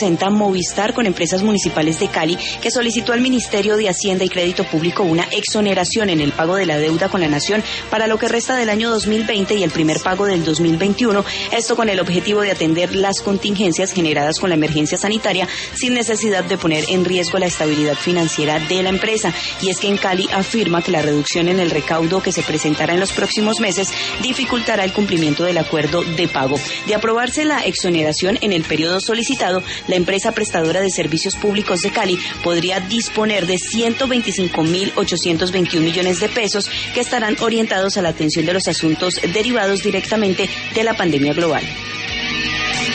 Presenta Movistar con Empresas Municipales de Cali, que solicitó al Ministerio de Hacienda y Crédito Público una exoneración en el pago de la deuda con la Nación para lo que resta del año 2020 y el primer pago del 2021, esto con el objetivo de atender las contingencias generadas con la emergencia sanitaria sin necesidad de poner en riesgo la estabilidad financiera de la empresa. Y es que en Cali afirma que la reducción en el recaudo que se presentará en los próximos meses dificultará el cumplimiento del acuerdo de pago. De aprobarse la exoneración en el periodo solicitado, la empresa prestadora de servicios públicos de Cali podría disponer de 125.821 millones de pesos que estarán orientados a la atención de los asuntos derivados directamente de la pandemia global.